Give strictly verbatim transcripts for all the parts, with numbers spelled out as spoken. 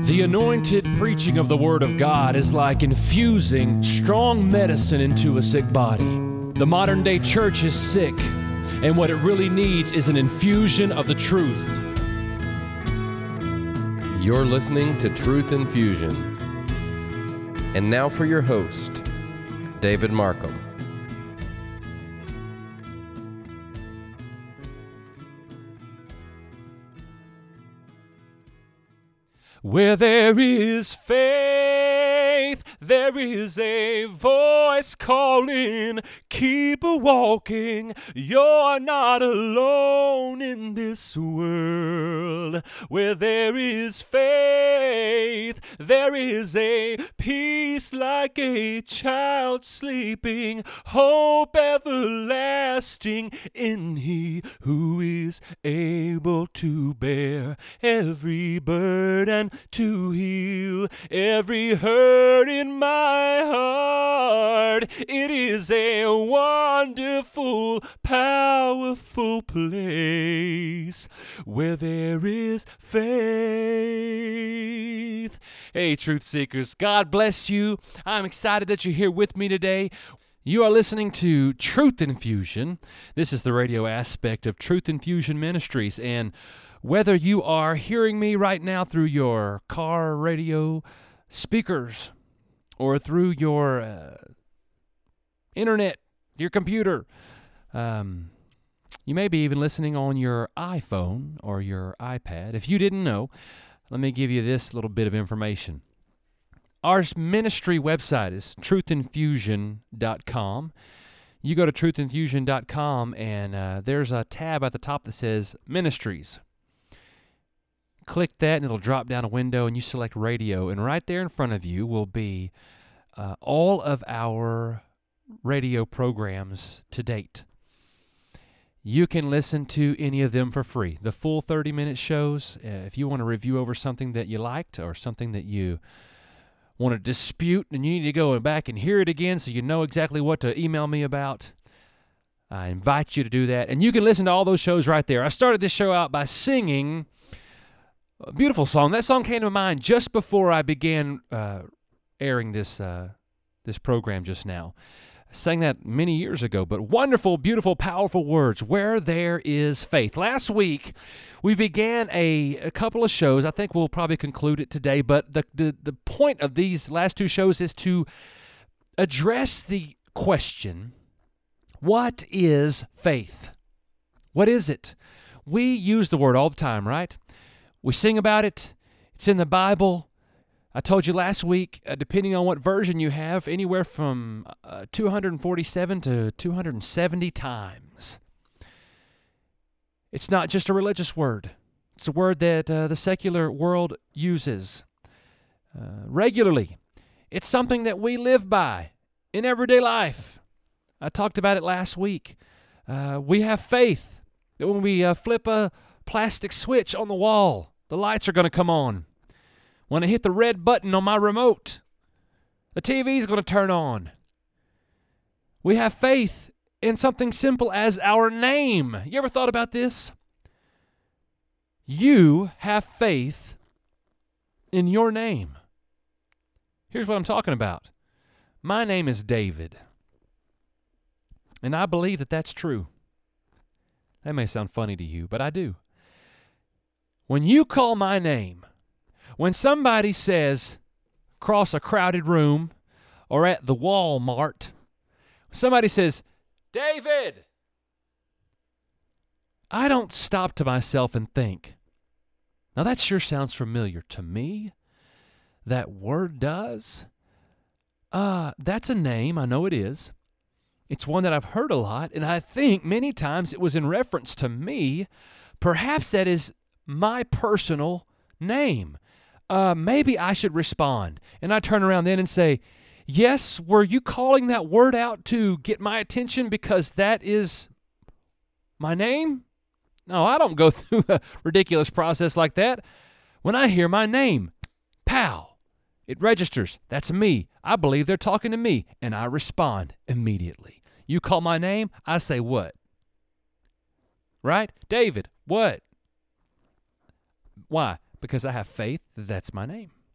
The anointed preaching of the Word of God is like infusing strong medicine into a sick body. The modern day church is sick, and what it really needs is an infusion of the truth. You're listening to Truth Infusion. And now for your host, David Markham. Where there is faith, there is a voice calling, keep walking, you're not alone in this world. Where there is faith, there is a peace like a child sleeping, hope everlasting in He who is able to bear every burden, to heal every hurt in my heart. It is a wonderful, powerful place where there is faith. Hey, truth seekers, God bless you. I'm excited that you're here with me today. You are listening to Truth Infusion. This is the radio aspect of Truth Infusion Ministries, and whether you are hearing me right now through your car radio speakers or through your uh, internet, your computer, um, you may be even listening on your iPhone or your iPad. If you didn't know, let me give you this little bit of information. Our ministry website is truth infusion dot com. You go to truth infusion dot com, and uh, there's a tab at the top that says Ministries. Click that and it'll drop down a window and you select radio, and right there in front of you will be uh, all of our radio programs to date. You can listen to any of them for free. The full thirty minute shows, uh, if you want to review over something that you liked or something that you want to dispute and you need to go back and hear it again so you know exactly what to email me about, I invite you to do that. And you can listen to all those shows right there. I started this show out by singing a beautiful song. That song came to mind just before I began uh, airing this uh, this program just now. I sang that many years ago, but wonderful, beautiful, powerful words, where there is faith. Last week, we began a, a couple of shows. I think we'll probably conclude it today, but the, the, the point of these last two shows is to address the question, what is faith? What is it? We use the word all the time, right? We sing about it. It's in the Bible. I told you last week, uh, depending on what version you have, anywhere from uh, two hundred forty-seven to two hundred seventy times. It's not just a religious word. It's a word that uh, the secular world uses uh, regularly. It's something that we live by in everyday life. I talked about it last week. Uh, we have faith that when we uh, flip a plastic switch on the wall, the lights are going to come on. When I hit the red button on my remote, the T V is going to turn on. We have faith in something simple as our name. You ever thought about this? You have faith in your name. Here's what I'm talking about. My name is David, and I believe that that's true. That may sound funny to you, but I do. When you call my name, when somebody says across a crowded room or at the Walmart, somebody says, David, I don't stop to myself and think, now that sure sounds familiar to me. That word does. Uh, that's a name, I know it is. It's one that I've heard a lot, and I think many times it was in reference to me. Perhaps that is my personal name. Uh, maybe I should respond. And I turn around then and say, yes, were you calling that word out to get my attention because that is my name? No, I don't go through a ridiculous process like that. When I hear my name, pow, it registers. That's me. I believe they're talking to me, and I respond immediately. You call my name, I say what? Right? David, what? Why? Because I have faith that that's my name.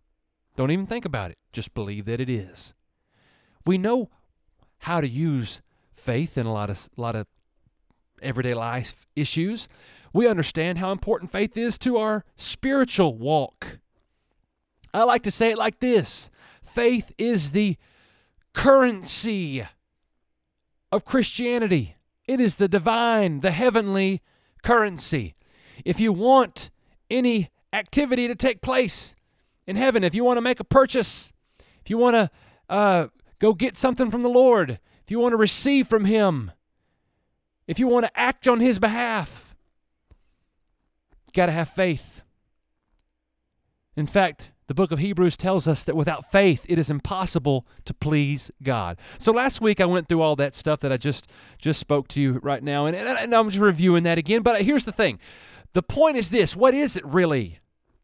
Don't even think about it. Just believe that it is. We know how to use faith in a lot of, a lot of everyday life issues. We understand how important faith is to our spiritual walk. I like to say it like this. Faith is the currency of Christianity. It is the divine, the heavenly currency. If you want any activity to take place in heaven, if you want to make a purchase, if you want to uh, go get something from the Lord, if you want to receive from Him, if you want to act on His behalf, you got to have faith. In fact, the book of Hebrews tells us that without faith, it is impossible to please God. So last week, I went through all that stuff that I just, just spoke to you right now, and, and, and I'm just reviewing that again. But here's the thing. The point is this. What is it really?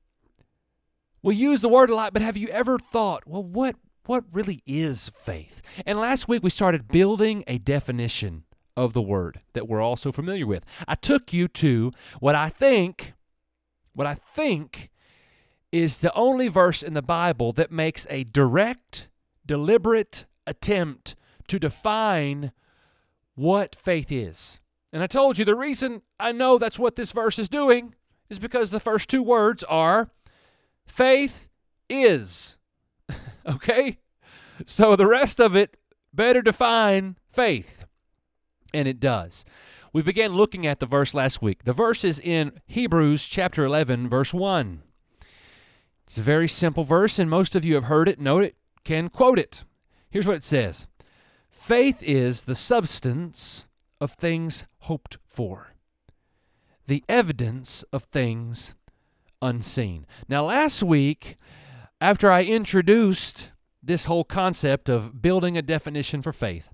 We use the word a lot, but have you ever thought, well, what, what really is faith? And last week, we started building a definition of the word that we're all so familiar with. I took you to what I think, what I think is the only verse in the Bible that makes a direct, deliberate attempt to define what faith is. And I told you the reason I know that's what this verse is doing is because the first two words are faith is. Okay? So the rest of it better define faith. And it does. We began looking at the verse last week. The verse is in Hebrews chapter eleven, verse one. It's a very simple verse, and most of you have heard it, know it, can quote it. Here's what it says. Faith is the substance of things hoped for, the evidence of things unseen. Now, last week, after I introduced this whole concept of building a definition for faith,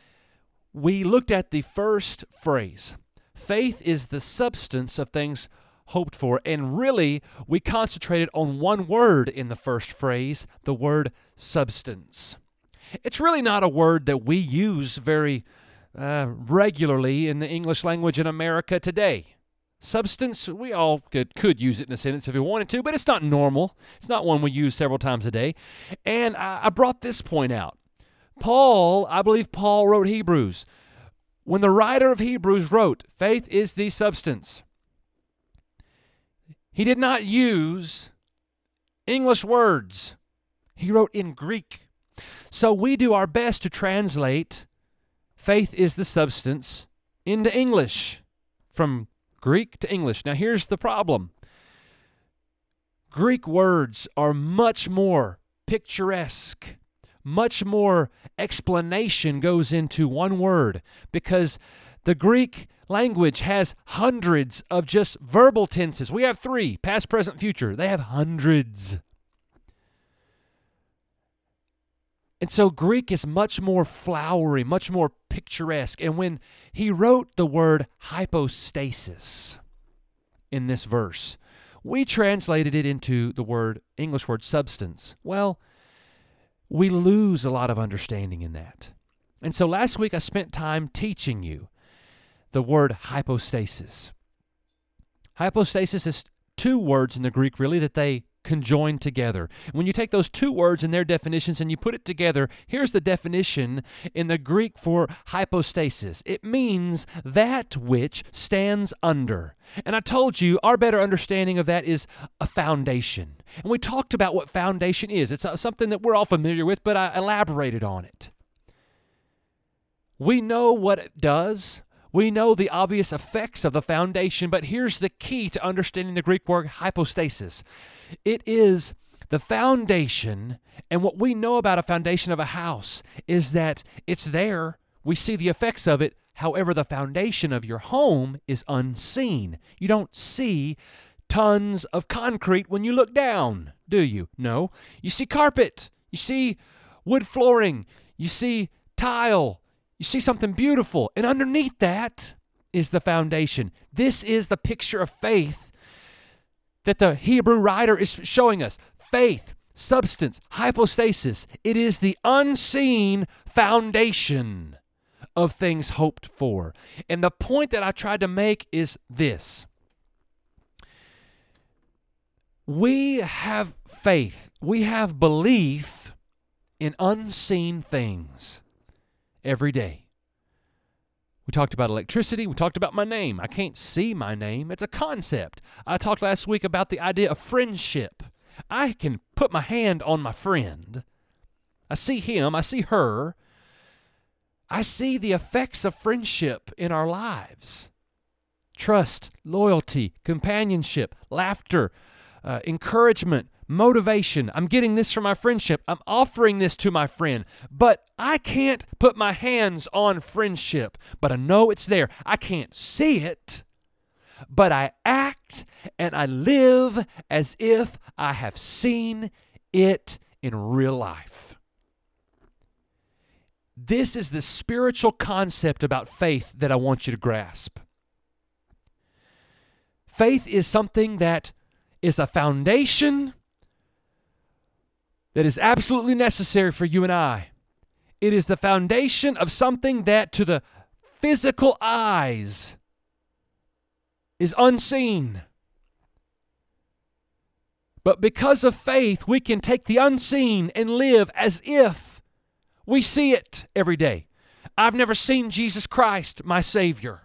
we looked at the first phrase. Faith is the substance of things hoped for, and really, we concentrated on one word in the first phrase, the word substance. It's really not a word that we use very uh, regularly in the English language in America today. Substance, we all could, could use it in a sentence if we wanted to, but it's not normal. It's not one we use several times a day. And I, I brought this point out. Paul, I believe Paul wrote Hebrews. When the writer of Hebrews wrote, faith is the substance, he did not use English words. He wrote in Greek. So we do our best to translate faith is the substance into English, from Greek to English. Now here's the problem. Greek words are much more picturesque. Much more explanation goes into one word because the Greek language has hundreds of just verbal tenses. We have three, past, present, future. They have hundreds. And so Greek is much more flowery, much more picturesque. And when he wrote the word hypostasis in this verse, we translated it into the word, English word substance. Well, we lose a lot of understanding in that. And so last week I spent time teaching you the word hypostasis. Hypostasis is two words in the Greek, really, that they conjoin together. When you take those two words and their definitions and you put it together, here's the definition in the Greek for hypostasis. It means that which stands under. And I told you our better understanding of that is a foundation. And we talked about what foundation is. It's something that we're all familiar with, but I elaborated on it. We know what it does. We know the obvious effects of the foundation, but here's the key to understanding the Greek word hypostasis. It is the foundation, and what we know about a foundation of a house is that it's there. We see the effects of it. However, the foundation of your home is unseen. You don't see tons of concrete when you look down, do you? No. You see carpet. You see wood flooring. You see tile. You see something beautiful, and underneath that is the foundation. This is the picture of faith that the Hebrew writer is showing us. Faith, substance, hypostasis. It is the unseen foundation of things hoped for. And the point that I tried to make is this. we have faith, we have belief in unseen things every day. We talked about electricity. We talked about my name. I can't see my name. It's a concept. I talked last week about the idea of friendship. I can put my hand on my friend. I see him. I see her. I see the effects of friendship in our lives. Trust, loyalty, companionship, laughter, uh, encouragement, motivation. I'm getting this from my friendship. I'm offering this to my friend, but I can't put my hands on friendship, but I know it's there. I can't see it, but I act and I live as if I have seen it in real life. This is the spiritual concept about faith that I want you to grasp. Faith is something that is a foundation that is absolutely necessary for you and I. It is the foundation of something that to the physical eyes is unseen. But because of faith, we can take the unseen and live as if we see it every day. I've never seen Jesus Christ, my Savior.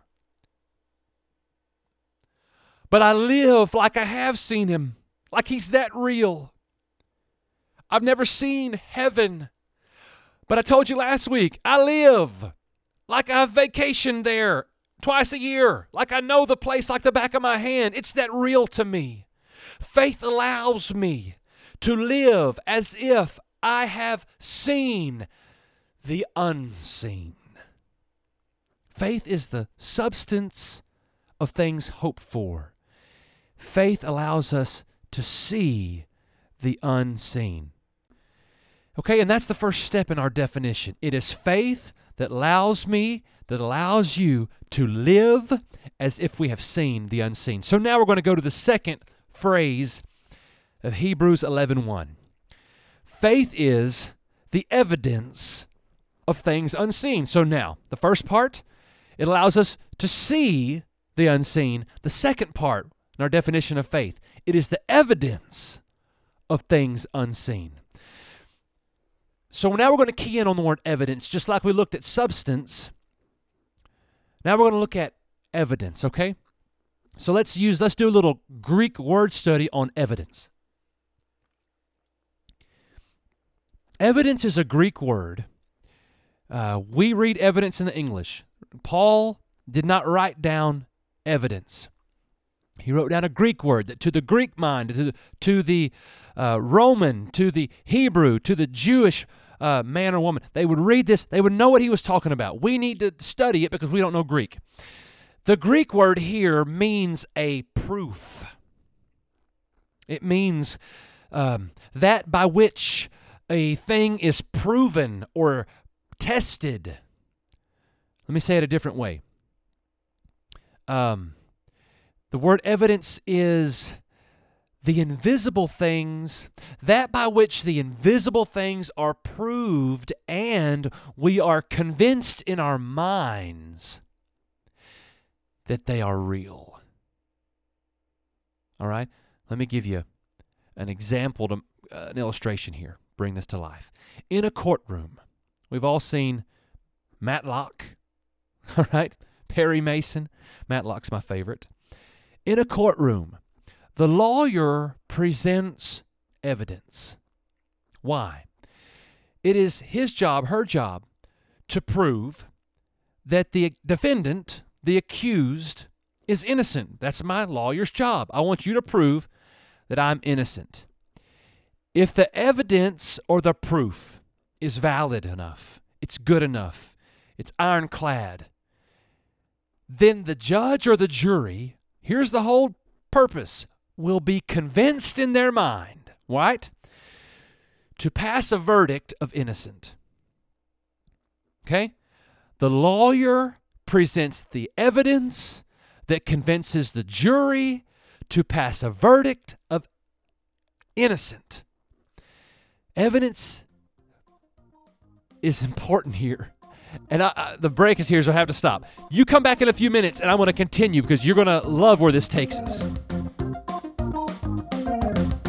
But I live like I have seen Him, like He's that real. I've never seen heaven. But I told you last week, I live like I've vacationed there twice a year, like I know the place like the back of my hand. It's that real to me. Faith allows me to live as if I have seen the unseen. Faith is the substance of things hoped for. Faith allows us to see the unseen. Okay, and that's the first step in our definition. It is faith that allows me, that allows you to live as if we have seen the unseen. So now we're going to go to the second phrase of Hebrews eleven one. Faith is the evidence of things unseen. So now, the first part, it allows us to see the unseen. The second part, in our definition of faith, it is the evidence of things unseen. So now we're going to key in on the word evidence, just like we looked at substance. Now we're going to look at evidence, okay? So let's use, let's do a little Greek word study on evidence. Evidence is a Greek word. Uh, we read evidence in the English. Paul did not write down evidence. He wrote down a Greek word that to the Greek mind, to the, to the uh, Roman, to the Hebrew, to the Jewish uh, man or woman, they would read this, they would know what he was talking about. We need to study it because we don't know Greek. The Greek word here means a proof. It means um, that by which a thing is proven or tested. Let me say it a different way. Um, the word evidence is the invisible things, that by which the invisible things are proved and we are convinced in our minds that they are real. All right? Let me give you an example, to, uh, an illustration here. Bring this to life. In a courtroom, we've all seen Matlock, all right? Perry Mason. Matlock's my favorite. In a courtroom, the lawyer presents evidence. Why? It is his job, her job, to prove that the defendant, the accused, is innocent. That's my lawyer's job. I want you to prove that I'm innocent. If the evidence or the proof is valid enough, it's good enough, it's ironclad, then the judge or the jury, here's the whole purpose, will be convinced in their mind, right, to pass a verdict of innocent. Okay? The lawyer presents the evidence that convinces the jury to pass a verdict of innocent. Evidence is important here. And I, I, the break is here, so I have to stop. You come back in a few minutes, and I'm going to continue because you're going to love where this takes us.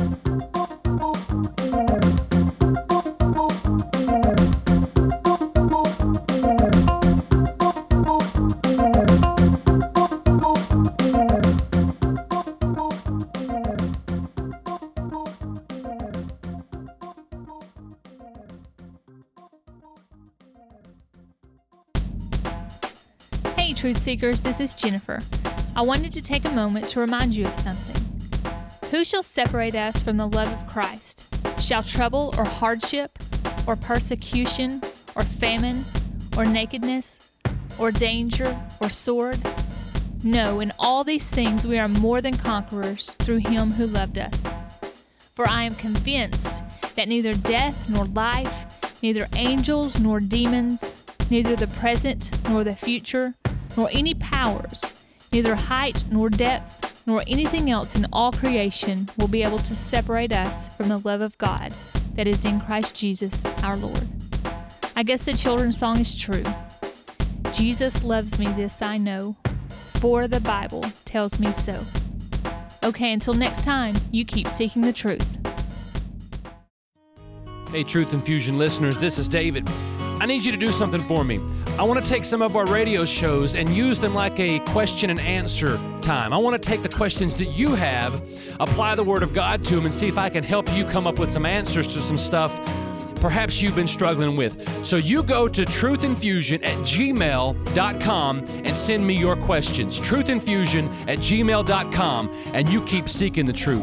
Hey, Truth Seekers, this is Jennifer. I wanted to take a moment to remind you of something. Who shall separate us from the love of Christ? Shall trouble or hardship, or persecution, or famine, or nakedness, or danger, or sword? No, in all these things we are more than conquerors through Him who loved us. For I am convinced that neither death nor life, neither angels nor demons, neither the present nor the future, nor any powers, neither height nor depth, nor anything else in all creation will be able to separate us from the love of God that is in Christ Jesus our Lord. I guess the children's song is true. Jesus loves me, this I know, for the Bible tells me so. Okay, until next time, you keep seeking the truth. Hey, Truth Infusion listeners, this is David. I need you to do something for me. I want to take some of our radio shows and use them like a question and answer time. I want to take the questions that you have, apply the Word of God to them, and see if I can help you come up with some answers to some stuff perhaps you've been struggling with. So you go to truth infusion at gmail dot com and send me your questions. truth infusion at gmail dot com, and you keep seeking the truth.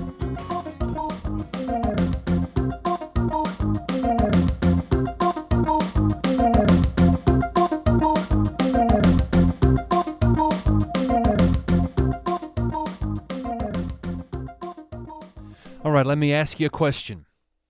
All right, let me ask you a question.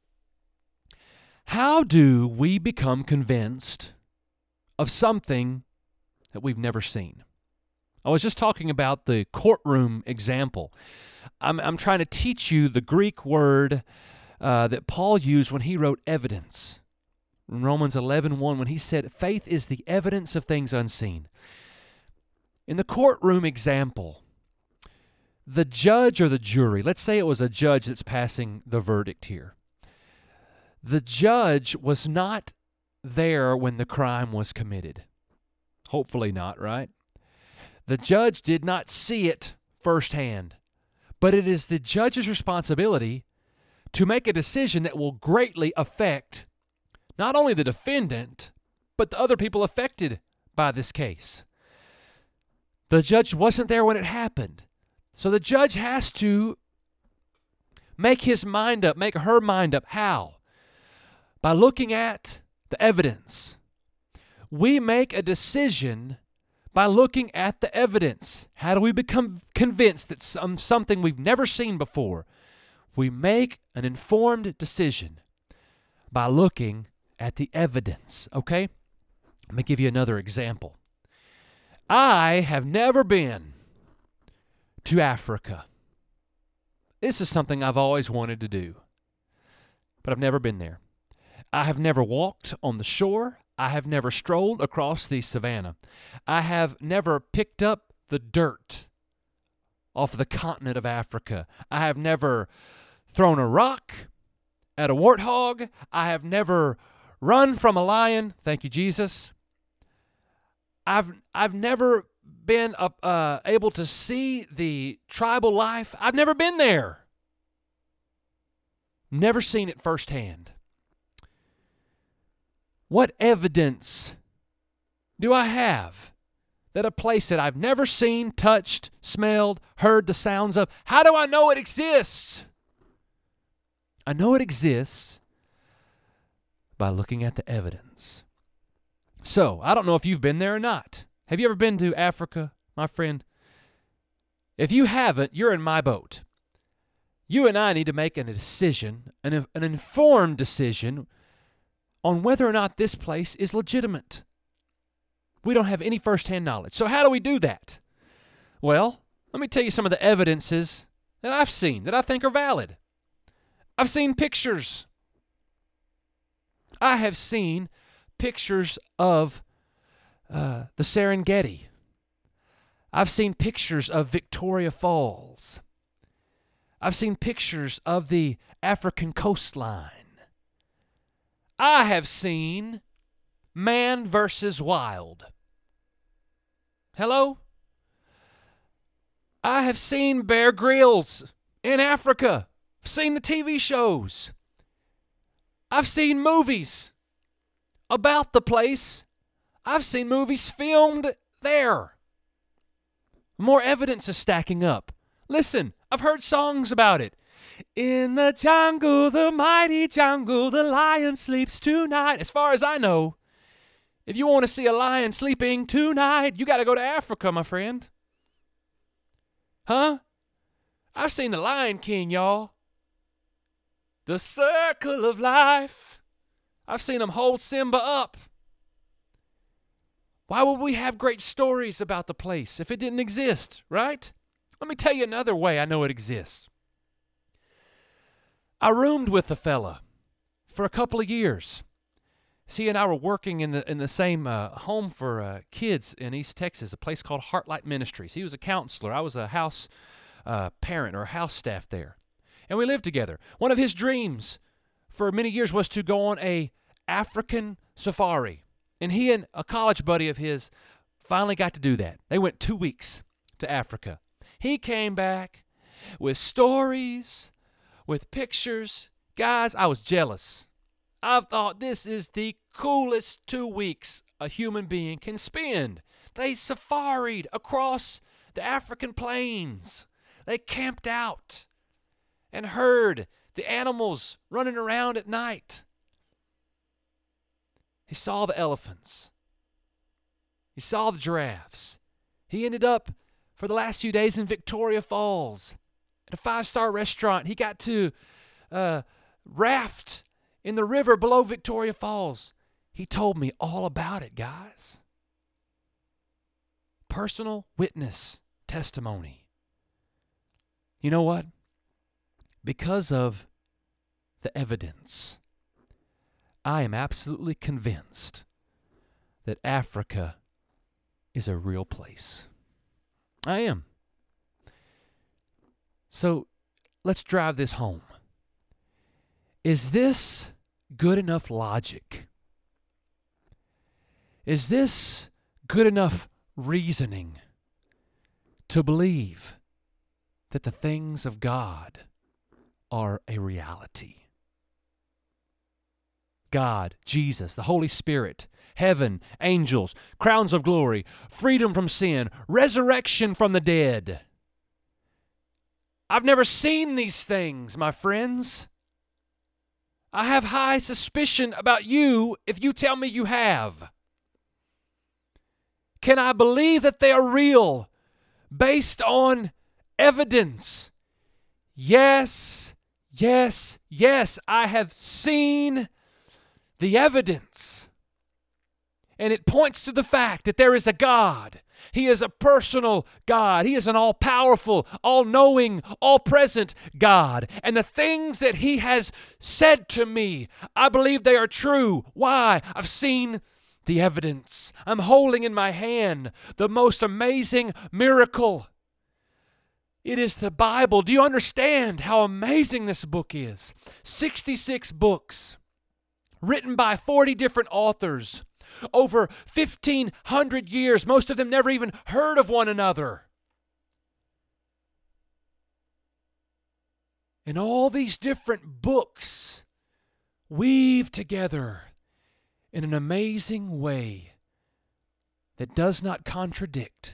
How do we become convinced of something that we've never seen? I was just talking about the courtroom example. I'm, I'm trying to teach you the Greek word uh, that Paul used when he wrote evidence. In Romans eleven one, when he said, faith is the evidence of things unseen. In the courtroom example, the judge or the jury, let's say it was a judge that's passing the verdict here. The judge was not there when the crime was committed. Hopefully not, right? The judge did not see it firsthand, but it is the judge's responsibility to make a decision that will greatly affect not only the defendant, but the other people affected by this case. The judge wasn't there when it happened. So the judge has to make his mind up, make her mind up. How? By looking at the evidence. We make a decision by looking at the evidence. How do we become convinced that some, something we've never seen before? We make an informed decision by looking at the evidence, okay? Let me give you another example. I have never been to Africa. This is something I've always wanted to do, but I've never been there. I have never walked on the shore. I have never strolled across the savannah. I have never picked up the dirt off the continent of Africa. I have never thrown a rock at a warthog. I have never run from a lion. Thank you, Jesus. I've I've never been uh, uh, able to see the tribal life. I've never been there. Never seen it firsthand. What evidence do I have that a place that I've never seen, touched, smelled, heard the sounds of, how do I know it exists? I know it exists by looking at the evidence. So, I don't know if you've been there or not. Have you ever been to Africa, my friend? If you haven't, you're in my boat. You and I need to make a decision, an, an informed decision, on whether or not this place is legitimate. We don't have any firsthand knowledge. So how do we do that? Well, let me tell you some of the evidences that I've seen that I think are valid. I've seen pictures. I have seen pictures of uh, the Serengeti. I've seen pictures of Victoria Falls. I've seen pictures of the African coastline. I have seen man versus wild. Hello? I have seen Bear Grylls in Africa. I've seen the T V shows. I've seen movies about the place. I've seen movies filmed there. More evidence is stacking up. Listen, I've heard songs about it. In the jungle, the mighty jungle, the lion sleeps tonight. As far as I know, if you want to see a lion sleeping tonight, you got to go to Africa, my friend. Huh? I've seen the Lion King, y'all. The circle of life. I've seen him hold Simba up. Why would we have great stories about the place if it didn't exist, right? Let me tell you another way I know it exists. I roomed with a fella for a couple of years. He and I were working in the in the same uh, home for uh, kids in East Texas, a place called Heartlight Ministries. He was a counselor. I was a house uh, parent or house staff there. And we lived together. One of his dreams for many years was to go on a African safari. And he and a college buddy of his finally got to do that. They went two weeks to Africa. He came back with stories, with pictures. Guys, I was jealous. I thought this is the coolest two weeks a human being can spend. They safaried across the African plains. They camped out and heard the animals running around at night. He saw the elephants. He saw the giraffes. He ended up for the last few days in Victoria Falls at a five-star restaurant. He got to uh, raft in the river below Victoria Falls. He told me all about it, guys. Personal witness testimony. You know what? Because of the evidence, I am absolutely convinced that Africa is a real place. I am. So let's drive this home. Is this good enough logic? Is this good enough reasoning to believe that the things of God are a reality? God, Jesus, the Holy Spirit, heaven, angels, crowns of glory, freedom from sin, resurrection from the dead. I've never seen these things, my friends. I have high suspicion about you if you tell me you have. Can I believe that they are real based on evidence? Yes, yes, yes, I have seen the evidence. And it points to the fact that there is a God. He is a personal God. He is an all-powerful, all-knowing, all-present God. And the things that He has said to me, I believe they are true. Why? I've seen the evidence. I'm holding in my hand the most amazing miracle. It is the Bible. Do you understand how amazing this book is? sixty-six books, written by forty different authors. Over fifteen hundred years, most of them never even heard of one another. And all these different books weave together in an amazing way that does not contradict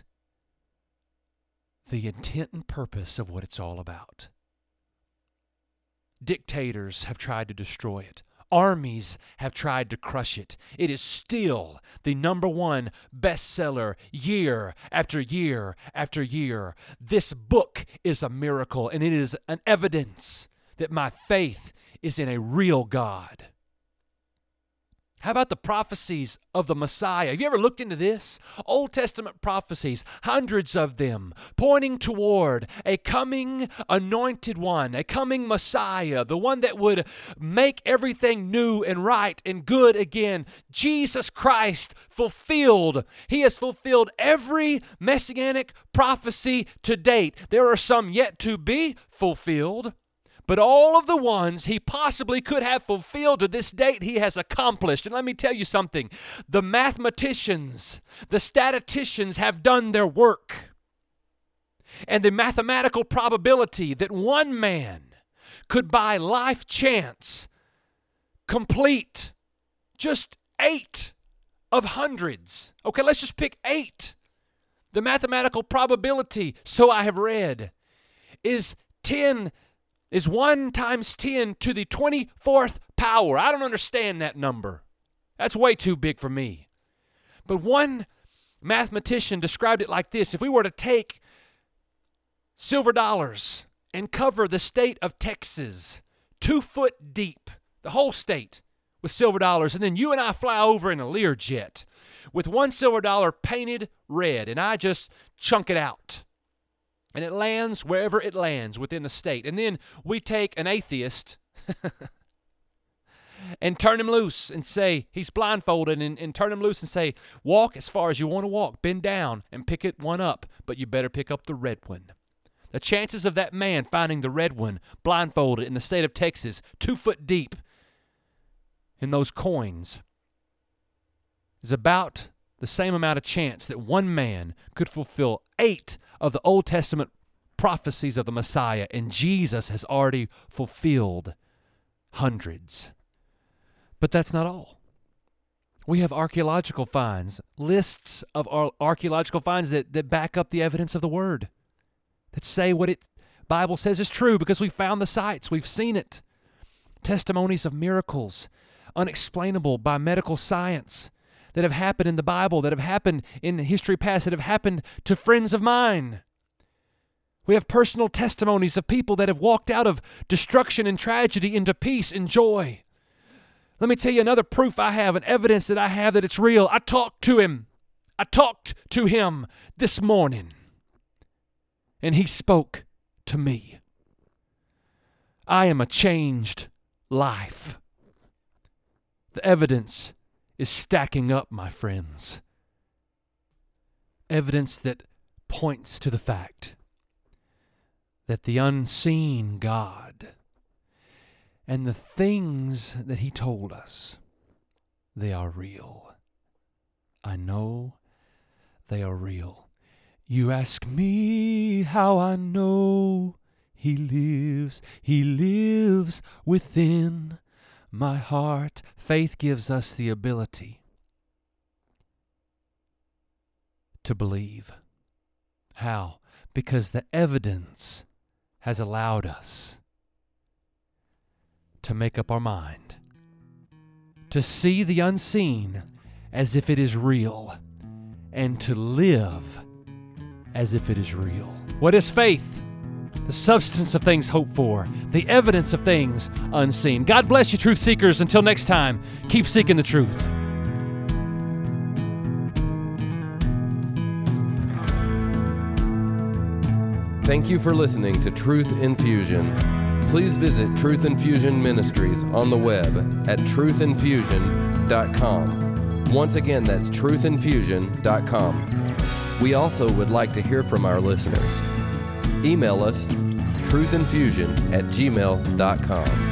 the intent and purpose of what it's all about. Dictators have tried to destroy it. Armies have tried to crush it. It is still the number one bestseller year after year after year. This book is a miracle, and it is an evidence that my faith is in a real God. How about the prophecies of the Messiah? Have you ever looked into this? Old Testament prophecies, hundreds of them, pointing toward a coming anointed one, a coming Messiah, the one that would make everything new and right and good again. Jesus Christ fulfilled. He has fulfilled every messianic prophecy to date. There are some yet to be fulfilled. But all of the ones He possibly could have fulfilled to this date, He has accomplished. And let me tell you something. The mathematicians, the statisticians have done their work. And the mathematical probability that one man could by life chance complete just eight of hundreds. Okay, let's just pick eight The mathematical probability, so I have read, is ten, is one times ten to the twenty-fourth power. I don't understand that number. That's way too big for me. But one mathematician described it like this. If we were to take silver dollars and cover the state of Texas two foot deep, the whole state, with silver dollars, and then you and I fly over in a Learjet with one silver dollar painted red, and I just chunk it out. And it lands wherever it lands within the state. And then we take an atheist and turn him loose and say, he's blindfolded, and, and turn him loose and say, walk as far as you want to walk, bend down and pick it one up, but you better pick up the red one. The chances of that man finding the red one blindfolded in the state of Texas, two foot deep in those coins, is about the same amount of chance that one man could fulfill eight of the Old Testament prophecies of the Messiah, and Jesus has already fulfilled hundreds. But that's not all. We have archaeological finds, lists of ar- archaeological finds that, that back up the evidence of the Word, that say what it Bible says is true because we found the sites, we've seen it. Testimonies of miracles, unexplainable by medical science, that have happened in the Bible, that have happened in history past, that have happened to friends of mine. We have personal testimonies of people that have walked out of destruction and tragedy into peace and joy. Let me tell you another proof I have, and evidence that I have that it's real. I talked to him. I talked to him this morning, and he spoke to me. I am a changed life. The evidence is stacking up, my friends. Evidence that points to the fact that the unseen God and the things that He told us, they are real. I know they are real. You ask me how I know He lives. He lives within my heart. Faith gives us the ability to believe. How? Because the evidence has allowed us to make up our mind, to see the unseen as if it is real, and to live as if it is real. What is faith? The substance of things hoped for, the evidence of things unseen. God bless you, truth seekers. Until next time, keep seeking the truth. Thank you for listening to Truth Infusion. Please visit Truth Infusion Ministries on the web at truth infusion dot com. Once again, that's truth infusion dot com. We also would like to hear from our listeners. Email us truth infusion at gmail dot com.